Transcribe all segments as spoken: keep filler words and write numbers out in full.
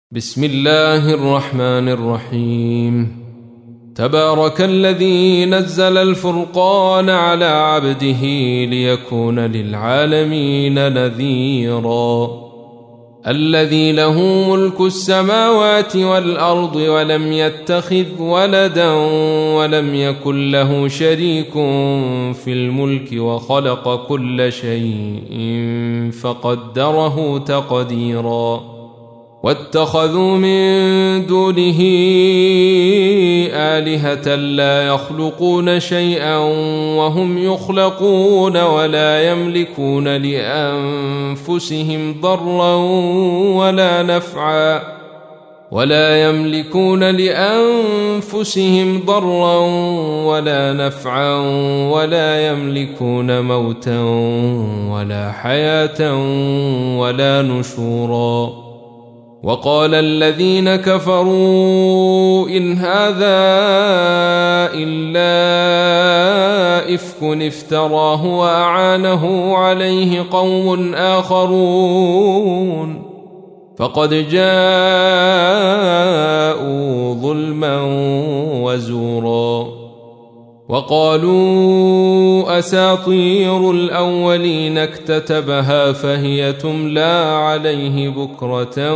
بسم الله الرحمن الرحيم. تبارك الذي نزل الفرقان على عبده ليكون للعالمين نذيرا. الذي له ملك السماوات والأرض ولم يتخذ ولدا ولم يكن له شريك في الملك وخلق كل شيء فقدره تقديرا. واتخذوا من دونه آلهة لا يخلقون شيئا وهم يخلقون ولا يملكون لأنفسهم ضرا ولا نفعا ولا يملكون لأنفسهم ضرا ولا نفعا ولا يملكون موتا ولا حياة ولا نشورا. وقال الذين كفروا إن هذا إلا إفك افتراه وأعانه عليه قوم آخرون فقد جاءوا ظلما وزورا. وقالوا أساطير الأولين اكتتبها فهي تملى عليه بكرة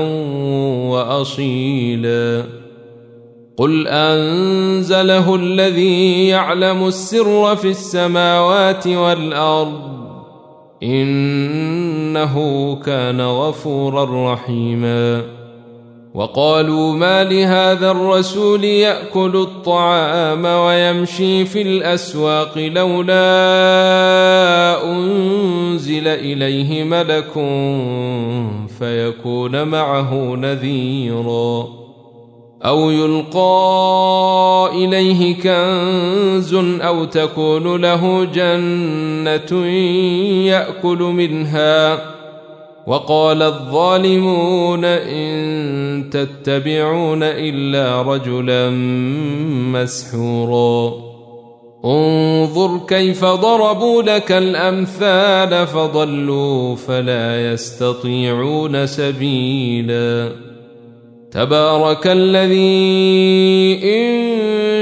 وأصيلا. قل أنزله الذي يعلم السر في السماوات والأرض إنه كان غفورا رحيما. وقالوا ما لهذا الرسول يأكل الطعام ويمشي في الأسواق لولا أنزل إليه ملك فيكون معه نذيرا. أو يلقى إليه كنز أو تكون له جنة يأكل منها. وقال الظالمون إن تتبعون إلا رجلا مسحورا. انظر كيف ضربوا لك الأمثال فضلوا فلا يستطيعون سبيلا. تبارك الذي إن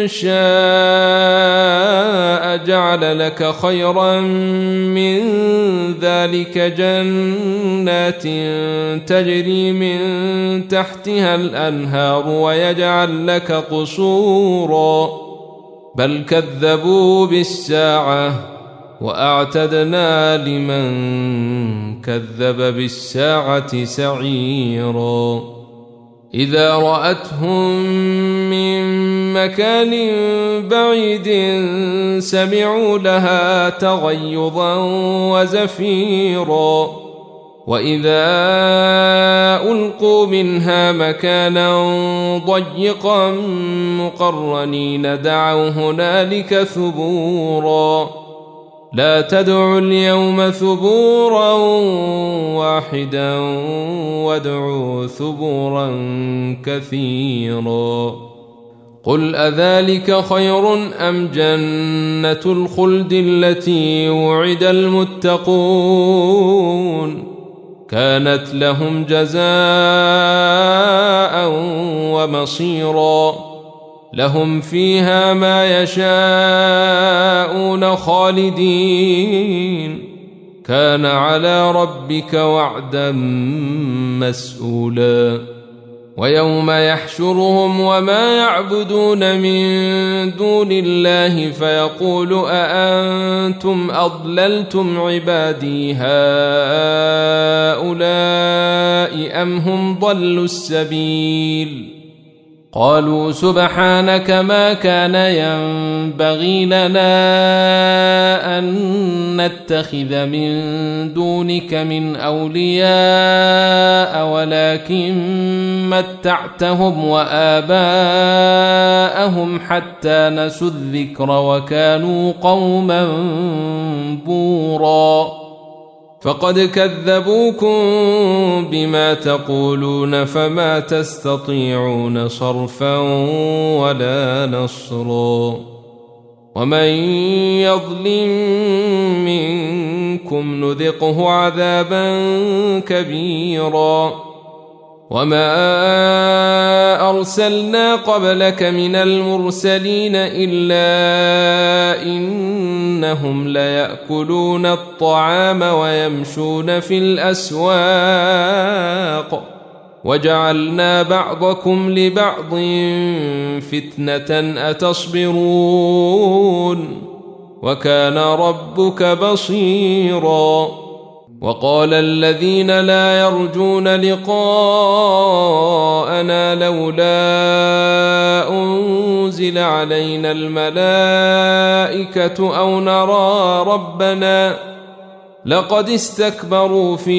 شاء جعل لك خيرا من ذلك جنات تجري من تحتها الأنهار ويجعل لك قصورا بل كذبوا بالساعة وأعتدنا لمن كذب بالساعة سعيرا. إذا رأتهم من مكان بعيد سمعوا لها تغيظا وزفيرا. وإذا ألقوا منها مكانا ضيقا مقرنين دعوا هنالك ثبورا. لا تدعوا اليوم ثبورا واحدا وادعوا ثبورا كثيرا. قل أذلك خير أم جنة الخلد التي وعد المتقون كانت لهم جزاء ومصيرا. لهم فيها ما يشاءون خالدين كان على ربك وعدا مسئولا. ويوم يحشرهم وما يعبدون من دون الله فيقول أأنتم أضللتم عبادي هؤلاء أم هم ضلوا السبيل قالوا سبحانك ما كان ينبغي لنا أن نتخذ من دونك من أولياء ولكن متعتهم وآباءهم حتى نسوا الذكر وكانوا قوما بورا. فقد كذبوكم بما تقولون فما تستطيعون صرفا ولا نصرا. ومن يظلم منكم نذقه عذابا كبيرا. وما أرسلنا قبلك من المرسلين إلا إنهم ليأكلون الطعام ويمشون في الأسواق وجعلنا بعضكم لبعض فتنة أتصبرون وكان ربك بصيرا. وقال الذين لا يرجون لقاءنا لولا أنزل علينا الملائكة أو نرى ربنا لقد استكبروا في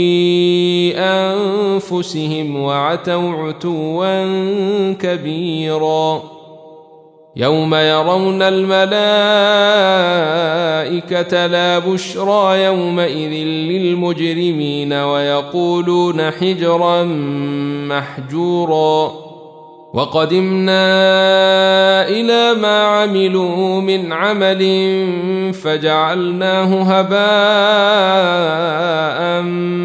أنفسهم وعتوا عتوا كبيرا. يوم يرون الملائكة لا بشرى يومئذ للمجرمين ويقولون حجرا محجورا. وقدمنا إلى ما عملوا من عمل فجعلناه هباء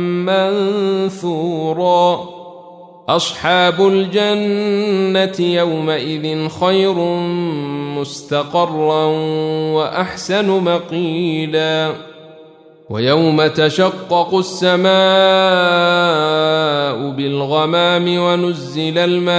منثورا. أصحاب الجنة يومئذ خير مستقرا وأحسن مقيلا. ويوم تشقق السماء بالغمام ونزل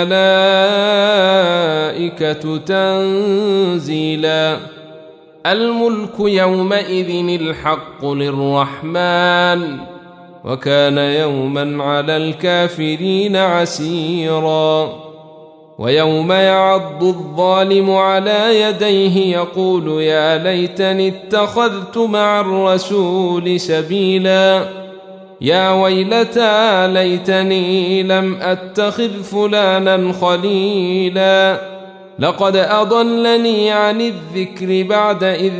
الملائكة تنزيلا. الملك يومئذ الحق للرحمن وكان يوما على الكافرين عسيرا. ويوم يعض الظالم على يديه يقول يا ليتني اتخذت مع الرسول سبيلا. يا ويلتى ليتني لم أتخذ فلانا خليلا لقد أضلني عن الذكر بعد إذ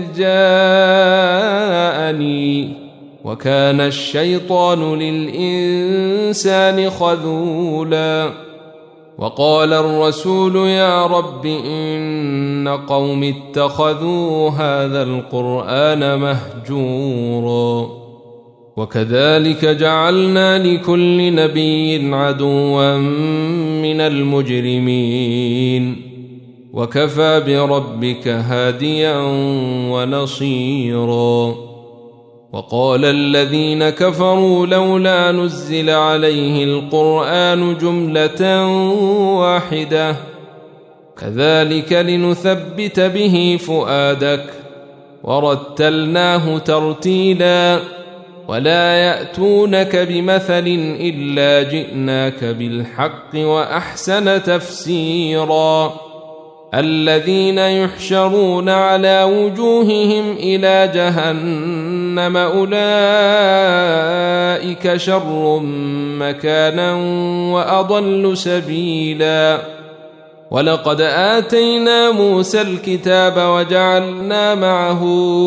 جاءني وكان الشيطان للإنسان خذولا. وقال الرسول يا رب إن قوم اتخذوا هذا القرآن مهجورا. وكذلك جعلنا لكل نبي عدوا من المجرمين وكفى بربك هاديا ونصيرا. وقال الذين كفروا لولا نزل عليه القرآن جملة واحدة كذلك لنثبت به فؤادك ورتلناه ترتيلا. ولا يأتونك بمثل إلا جئناك بالحق وأحسن تفسيرا. الذين يحشرون على وجوههم إلى جهنم أولئك شر مكانا وأضل سبيلا. ولقد آتينا موسى الكتاب وجعلنا معه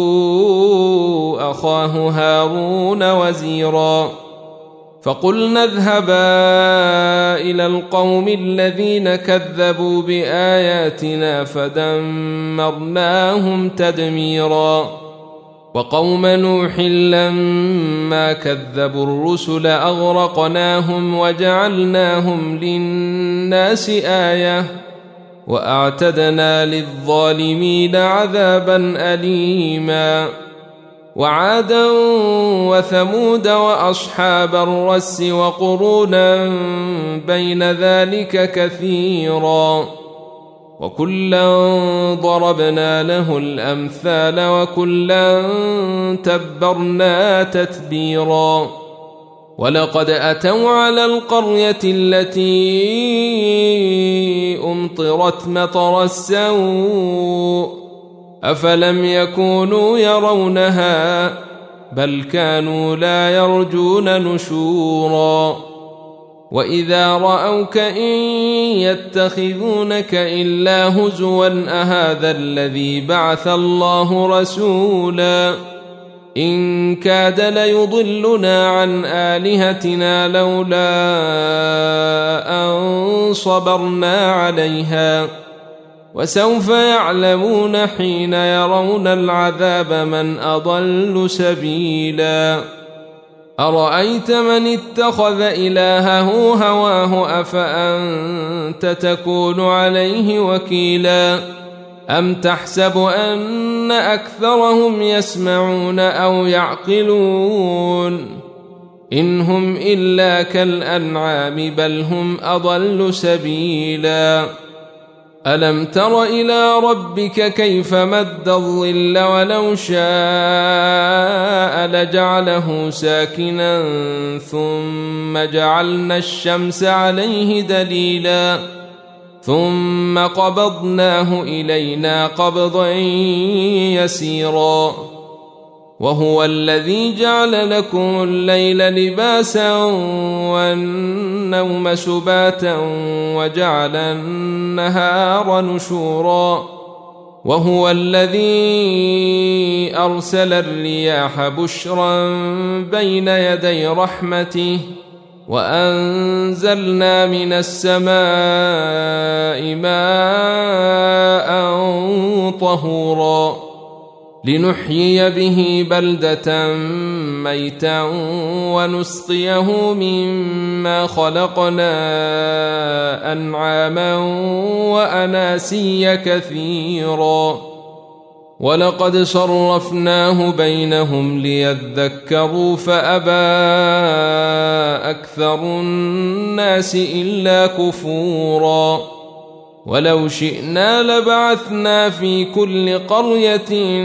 أخاه هارون وزيرا. فقلنا اذهبا إلى القوم الذين كذبوا بآياتنا فدمرناهم تدميرا. وقوم نوح لما كذبوا الرسل أغرقناهم وجعلناهم للناس آية وأعتدنا للظالمين عذابا أليما. وعادا وثمود وأصحاب الرس وقرونا بين ذلك كثيرا. وكلا ضربنا له الأمثال وكلا تبرنا تتبيرا. ولقد أتوا على القرية التي أمطرت مطر السوء أفلم يكونوا يرونها بل كانوا لا يرجون نشورا. وإذا رأوك إن يتخذونك إلا هزوا أهذا الذي بعث الله رسولا إن كاد ليضلنا عن آلهتنا لولا أن صبرنا عليها وسوف يعلمون حين يرون العذاب من أضل سبيلا. أرأيت من اتخذ إلهه هواه أفأنت تكون عليه وكيلا أم تحسب أن أكثرهم يسمعون أو يعقلون إن هم إلا كالأنعام بل هم أضل سبيلا ألم تر إلى ربك كيف مد الظل ولو شاء لجعله ساكنا ثم جعلنا الشمس عليه دليلا ثم قبضناه إلينا قبضا يسيرا وهو الذي جعل لكم الليل لباسا والنوم سباتا وجعل النهار نشورا وهو الذي أرسل الرياح بشرا بين يدي رحمته وأنزلنا من السماء ماء طهورا لنحيي به بلدة ميتا ونسقيه مما خلقنا أنعاما وأناسيا كثيرا ولقد صرفناه بينهم ليذكروا فأبى أكثر الناس إلا كفورا ولو شئنا لبعثنا في كل قرية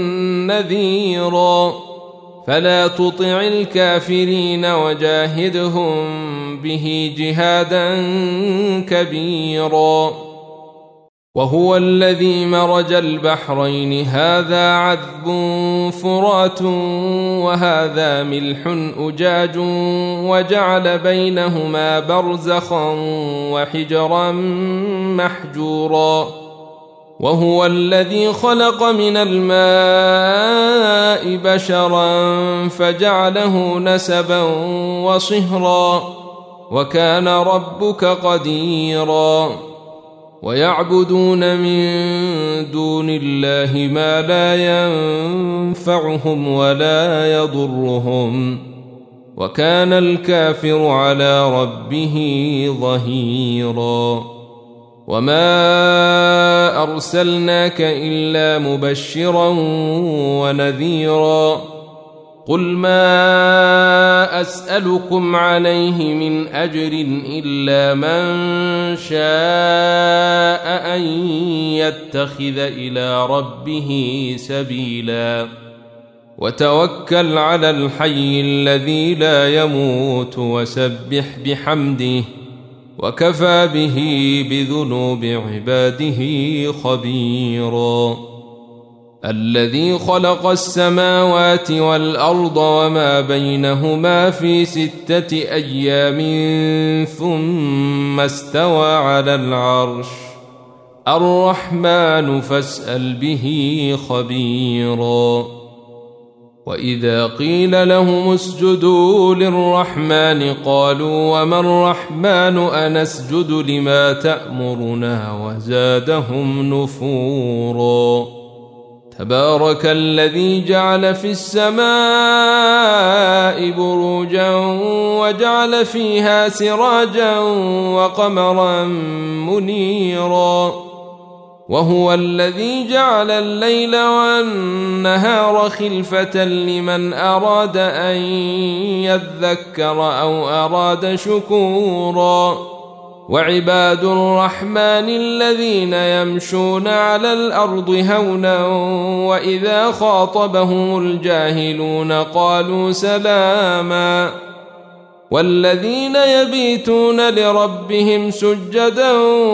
نذيرا فلا تطع الكافرين وجاهدهم به جهادا كبيرا وهو الذي مرج البحرين هذا عذب فرات وهذا ملح أجاج وجعل بينهما برزخا وحجرا محجورا وهو الذي خلق من الماء بشرا فجعله نسبا وصهرا وكان ربك قديرا ويعبدون من دون الله ما لا ينفعهم ولا يضرهم وكان الكافر على ربه ظهيرا وما أرسلناك إلا مبشرا ونذيرا قل ما أسألكم عليه من أجر إلا من شاء أن يتخذ إلى ربه سبيلا وتوكل على الحي الذي لا يموت وسبح بحمده وكفى به بذنوب عباده خبيرا الذي خلق السماوات والأرض وما بينهما في ستة أيام ثم استوى على العرش الرحمن فاسأل به خبيرا وإذا قيل لهم اسجدوا للرحمن قالوا وما الرحمن أنسجد لما تأمرنا وزادهم نفورا تبارك الذي جعل في السماء بروجا وجعل فيها سراجا وقمرا منيرا وهو الذي جعل الليل والنهار خلفة لمن أراد أن يذكر أو أراد شكورا وعباد الرحمن الذين يمشون على الأرض هونا وإذا خاطبهم الجاهلون قالوا سلاما والذين يبيتون لربهم سجدا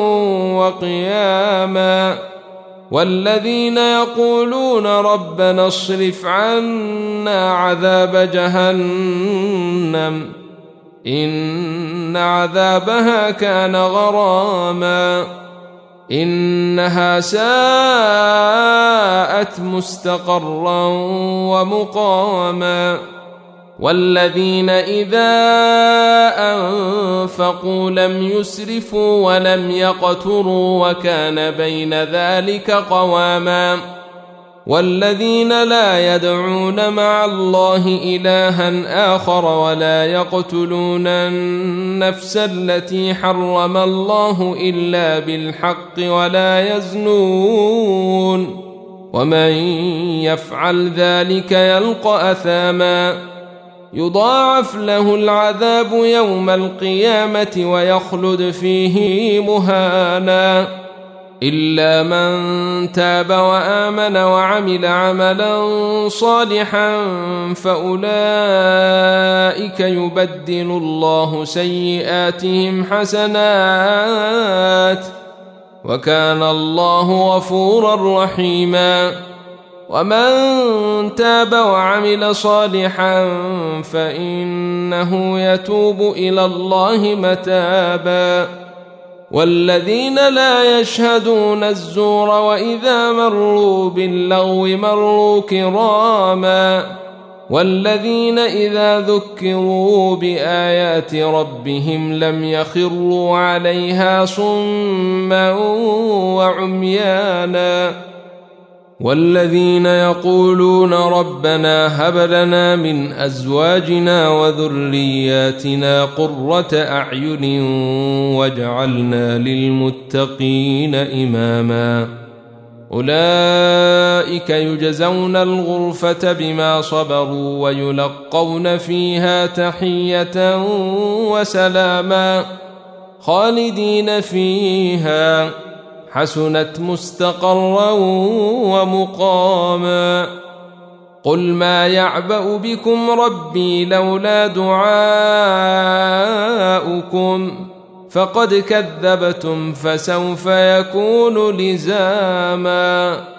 وقياما والذين يقولون ربنا اصرف عنا عذاب جهنم إن عذابها كان غراما إنها ساءت مستقرا ومقاما والذين إذا أنفقوا لم يسرفوا ولم يقتروا وكان بين ذلك قواما والذين لا يدعون مع الله إلها آخر ولا يقتلون النفس التي حرم الله إلا بالحق ولا يزنون ومن يفعل ذلك يلقى أثاما يضاعف له العذاب يوم القيامة ويخلد فيه مهانا إلا من تاب وآمن وعمل عملا صالحا فأولئك يبدل الله سيئاتهم حسنات وكان الله غفورا رحيما ومن تاب وعمل صالحا فإنه يتوب إلى الله متابا والذين لا يشهدون الزور وإذا مروا باللغو مروا كراما والذين إذا ذكروا بآيات ربهم لم يخروا عليها صما وعميانا والذين يقولون ربنا هب لنا من أزواجنا وذرياتنا قرة أعين واجعلنا للمتقين إماما أولئك يجزون الغرفة بما صبروا ويلقون فيها تحية وسلاما خالدين فيها حسنت مستقرا ومقاما قل ما يعبأ بكم ربي لولا دعاؤكم فقد كذبتم فسوف يكون لزاما.